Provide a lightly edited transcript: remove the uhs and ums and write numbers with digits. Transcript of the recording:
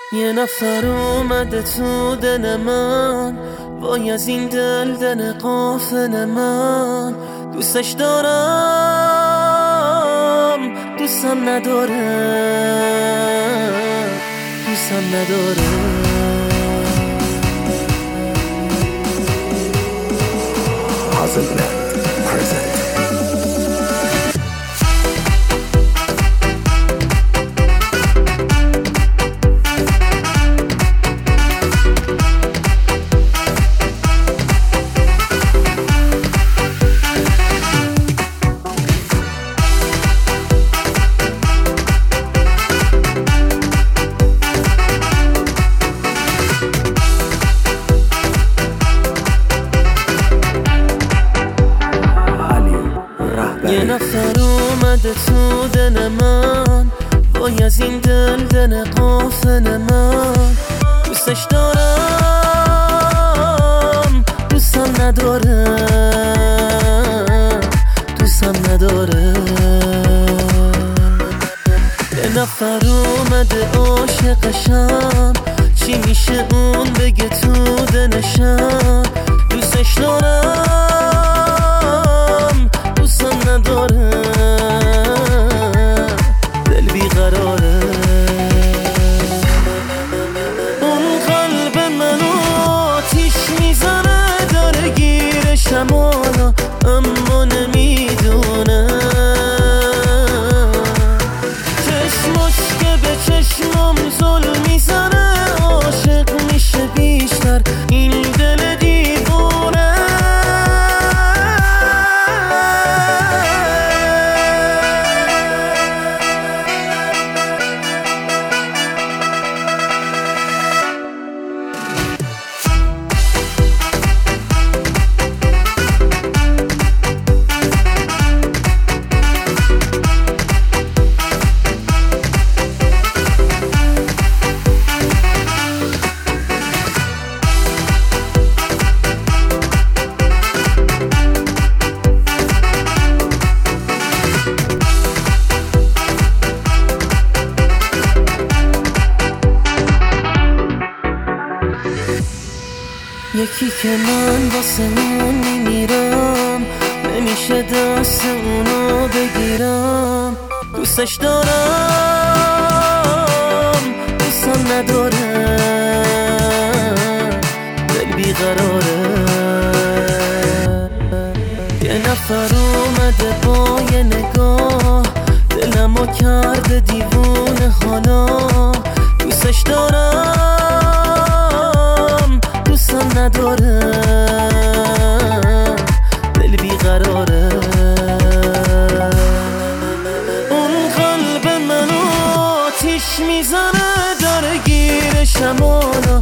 یه نفر اومده تو دل من، وای از این دل غافل من. دوستش دارم دوستم نداره، دوستم نداره. یه نفر اومده تو دل من، وای از این دل غافل من. دوستش دارم دوستم نداره، دوستم نداره. یه نفر اومده عاشقشم، چی میشه اون بگه تو دلشم. دوستش دارم دوستم نداره، دل بیقراره. اون قلب منو آتیش میزنه، داره گیرشم حالا اما نمیدونه. چشماش که به چشمم ظلم میزنه، عاشق میشه بیشتر این دل دیوونه. یکی که من واسه اون میمیرم، نمیشه دست اونو بگیرم. دوستش دارم دوستم نداره، دل بیقراره. یه نفر اومده با یه نگاه، دلمو کرده دیوونه حالا. دوستش دارم دوستم نداره، دل بیقراره. اون قلب منو آتیش میزنه، داره گیرشم حالا